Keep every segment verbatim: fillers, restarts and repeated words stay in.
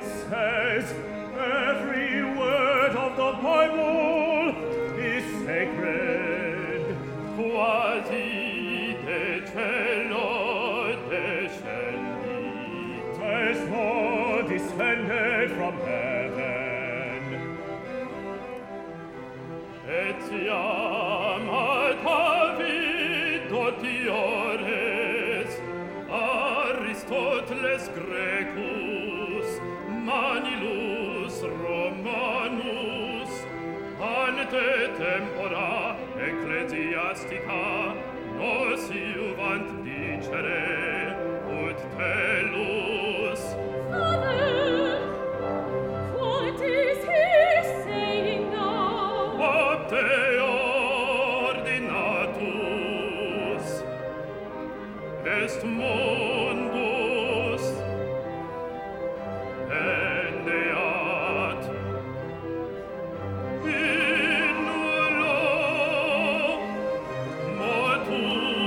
it says every word of the Bible is sacred. Quasi de cielo descendi, as though descended from heaven. Etiam ad David dotiores, Aristoteles Grecus, Manilus Romanus, ante tempora ecclesiastica, nos iuvant dicere, ut tellus. Father, what is he saying now? Ab Deo ordinatus est mundus pendeat in nullo motu,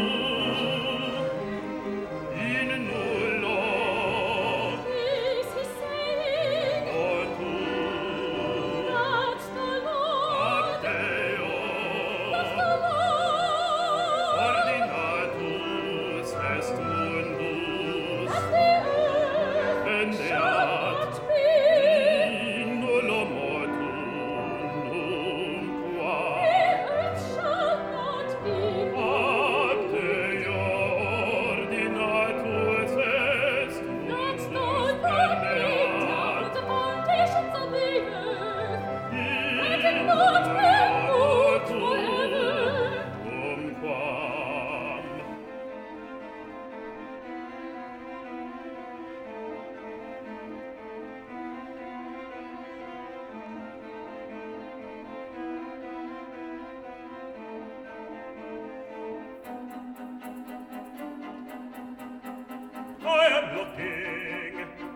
in nullo Is he saying motu that the ab Lord, Deo that the Lord, ordinatus est mundus that the earth shall pendeat not be, in nullo motu nunquam the earth shall not be ab moved. Deo ordinatus est That the mundus Lord laid down pendeat the foundations of the earth, in and it not be moved forever. nunquam. I am looking.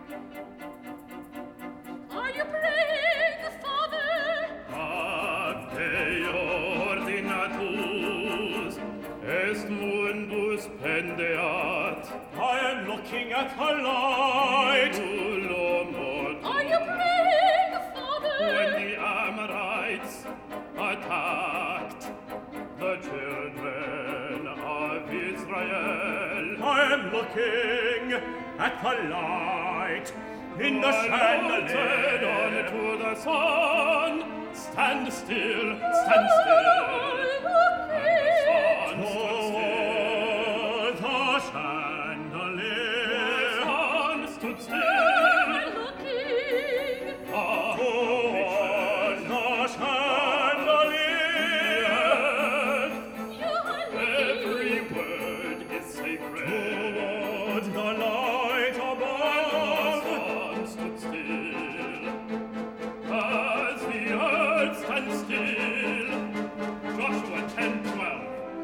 Are you praying, Father? Ab Deo ordinatus est mundus pendeat. I am looking at a light. Nullo motu. Are you praying, When Father? the Amorites attacked the children of Israel, I am looking at the light in the chandelier. Unto the sun, stand still, stand still. Looking. Toward the chandelier, the sun stood still. Looking. Toward the chandelier, You are every looking. word is sacred. Toward the light above, the sun stood still. As the earth stands still. Joshua ten twelve.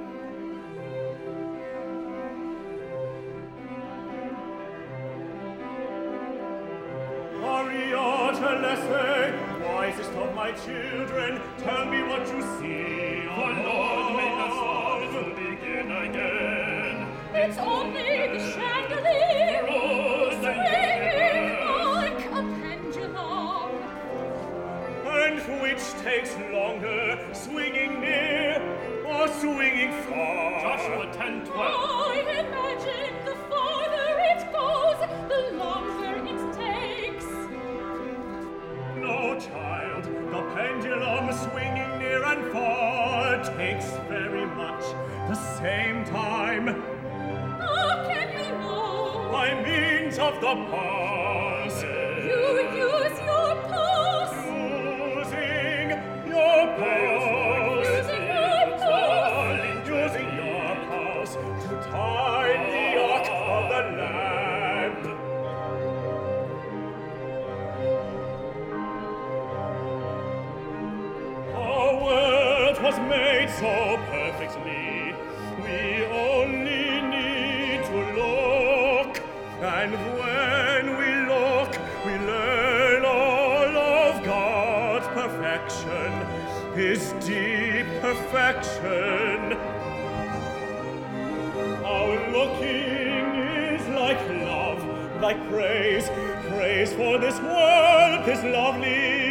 Aristotle, wisest of my children, tell me what you see. The Lord made us all to begin again. It's only the chandelier Rose and swinging universe. like a pendulum. And which takes longer, swinging near or swinging far? Joshua ten twelve. I imagine the farther it goes, the longer it takes. No, child, the pendulum swinging near and far takes very much the same time. How can you know? By means of the pulse. You use your pulse. Using your pulse. Using your pulse. Using your pulse to time the arc of the lamp. Our world was made so perfectly. We only need to look, and when we look, we learn all of God's perfection, His deep perfection. Our looking is like love like praise, praise for this world, this lovely